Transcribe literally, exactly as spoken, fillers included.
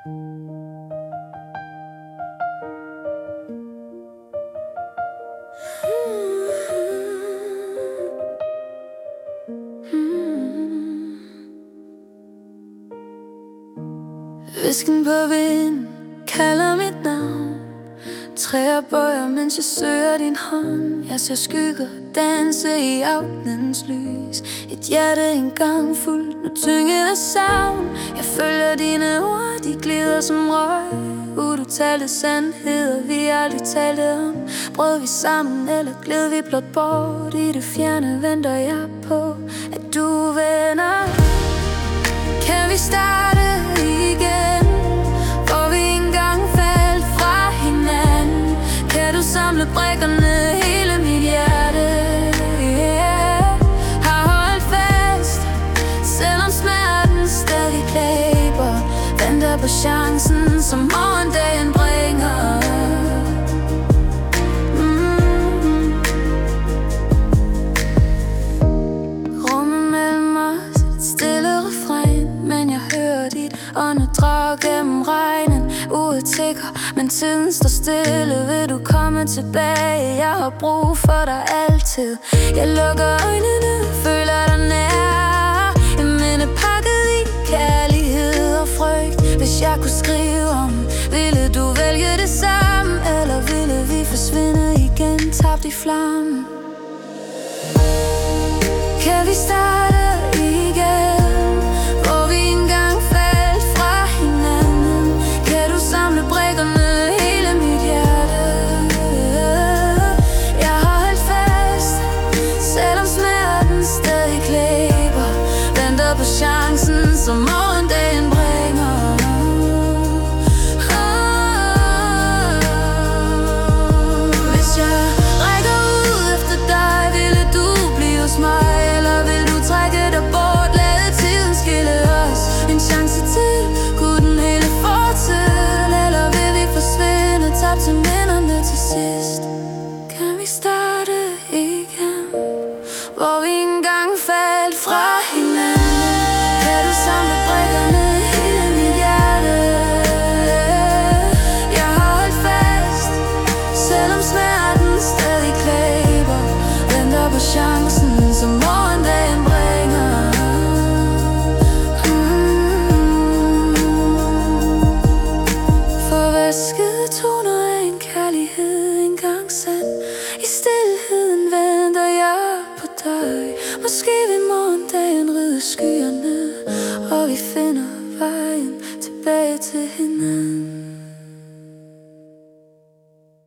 Hvisken på vind kalder mit navn. Træer bøjer, mens jeg søger din hånd. Jeg ser skygger danse i aftenens lys. Et hjerte engang fuldt, nu tynget af savn. Jeg følger dine ord, de glider som røg. Udtalte sandheder, vi aldrig talte om. Brød vi sammen, eller gled vi blot bort? I det fjerne venter jeg på, at du vender. Kan vi starte igen, hvor vi engang faldt fra hinanden? Kan du samle brikkerne, hele mit hjerte? Yeah. Har holdt fast, selvom smerten stadig klæber. Venter på chancen, som morgendagen bringer. mm-hmm. Rummet mellem os, et stille refræn, men jeg hører dit åndedrag gennem regnen. Uret tikker, men tiden står stille. Vil du komme tilbage? Jeg har brug for dig altid. Jeg lukker øjnene, føler dig nær. Et minde pakket i kærlighed og frygt. Hvis jeg kunne skrive om, ville du vælge det samme? Eller ville vi forsvinde igen, tabt i flammen? Kan vi starte igen, hvor vi engang faldt fra hinanden? Kan du samle brikkerne, hele mit hjerte? Jeg har holdt fast, selvom smerten stadig klæber. Venter på chancen, som morgendagen bringer. Hvis jeg rækker ud efter dig, ville du blive hos mig? Eller vil du trække dig bort, lade tiden skille os? En chance til, kunne den hele fortiden? Eller vil vi forsvinde, tabt til minderne til sidst? Kan vi starte igen, hvor vi engang faldt fra hinanden? Kan du samle brikkerne, hele mit hjerte? Jeg har holdt fast, selvom smerten stadig klæber. Venter på chancen, som morgendagen bringer. mm. Forvaskede toner af en kærlighed engang sand. I stilheden venter jeg på dig. Måske vil morgendagen rydde skyerne, og vi finder vejen tilbage til hinanden.